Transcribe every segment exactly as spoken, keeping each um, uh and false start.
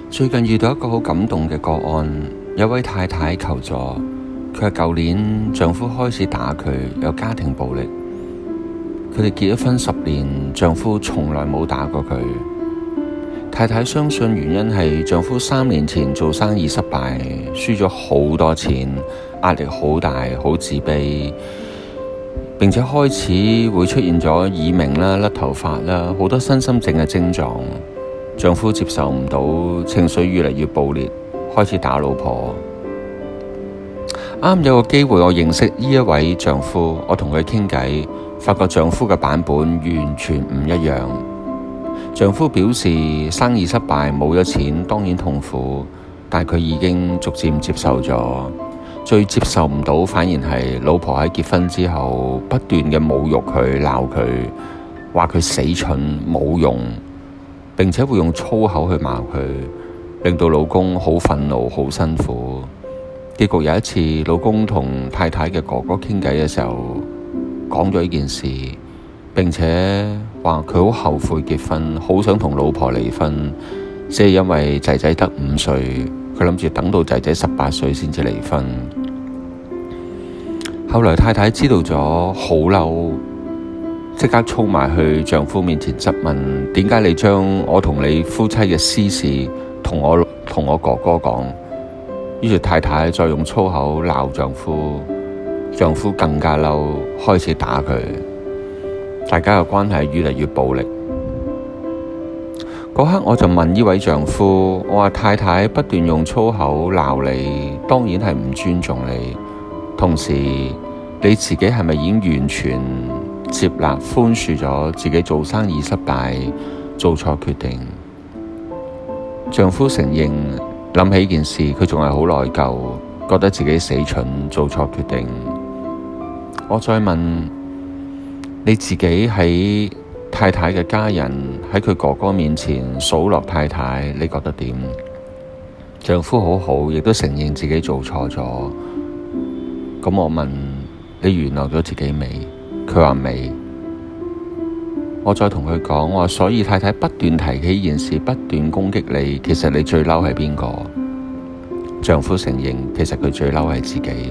最近遇到一個好感動嘅個案，有位太太求助，佢係舊年丈夫開始打佢，有家庭暴力。佢哋結咗婚十年，丈夫從來冇打過佢。太太相信原因係丈夫三年前做生意失敗，輸咗好多錢，壓力好大，好自卑，並且開始會出現咗耳鳴啦、甩頭髮啦，好多身心症嘅症狀。丈夫接受唔到，情緒越嚟越暴烈，開始打老婆。啱有個機會，我認識呢一位丈夫，我同佢傾偈，發覺丈夫嘅版本完全唔一樣。丈夫表示生意失敗，冇咗錢，當然痛苦，但佢已經逐漸接受咗。最接受唔到，反而係老婆喺結婚之後不斷嘅侮辱佢、鬧佢，話佢死蠢冇用，並且會用粗口去罵佢，令到老公好憤怒、好辛苦。結局有一次，老公同太太嘅哥哥傾偈嘅時候，講咗呢件事，並且話佢好後悔結婚，好想同老婆離婚，即係因為仔仔得五歲，佢諗住等到仔仔十八歲先至離婚。後來太太知道咗，好嬲，即刻衝埋去丈夫面前質問：點解你將我同你夫妻嘅私事同我同我哥哥講？於是太太再用粗口鬧丈夫，丈夫更加嬲，開始打佢，大家嘅關係越嚟越暴力。嗰刻我就問呢位丈夫，我話太太不斷用粗口鬧你，當然係唔尊重你，同時你自己係咪已經完全接納寬恕咗自己做生意失敗、做錯決定？丈夫承認，諗起件事佢仲係好內疚，覺得自己死蠢，做錯決定。我再問，你自己喺太太嘅家人喺佢哥哥面前數落太太，你覺得點？丈夫好好，亦都承認自己做錯咗。咁我問，你原諒咗自己未？佢話未。我再同佢講，我話所以太太不斷提起呢件事，不斷攻擊你，其實你最嬲係邊個？丈夫承認，其實佢最嬲係自己。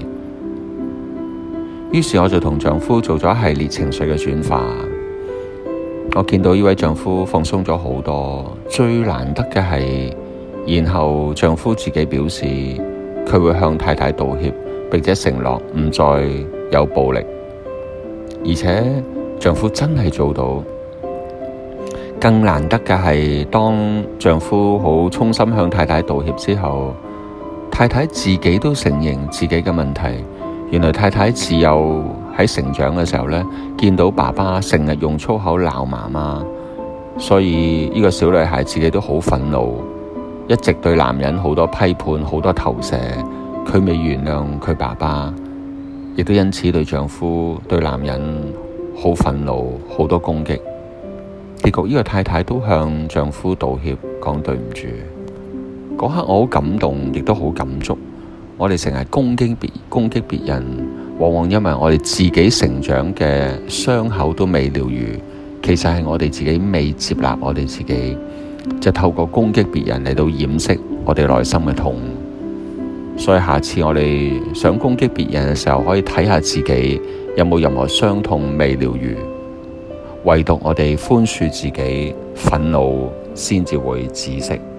於是我就同丈夫做咗一系列情緒嘅轉化。我見到呢位丈夫放鬆咗好多，最難得嘅係，然後丈夫自己表示佢會向太太道歉，並且承諾唔再有暴力，而且丈夫真係做到。更難得嘅係，當丈夫好衷心向太太道歉之後，太太自己都承認自己嘅問題。原來太太自幼喺成長嘅時候呢，見到爸爸成日用粗口鬧媽媽，所以呢個小女孩自己都好憤怒，一直對男人好多批判、好多投射。佢未原諒佢爸爸，亦都因此對丈夫、對男人好憤怒，好多攻擊。結局呢個太太都向丈夫道歉，講對唔住。嗰刻我好感動，亦都好感觸。我哋成日攻擊別攻擊別人，往往因為我哋自己成長嘅傷口都未療癒，其實係我哋自己未接納我哋自己，就透過攻擊別人嚟到掩飾我哋內心嘅痛。所以下次我哋想攻擊別人嘅時候，可以睇下自己有冇任何傷痛未療癒。唯獨我哋寬恕自己，憤怒先至會止息。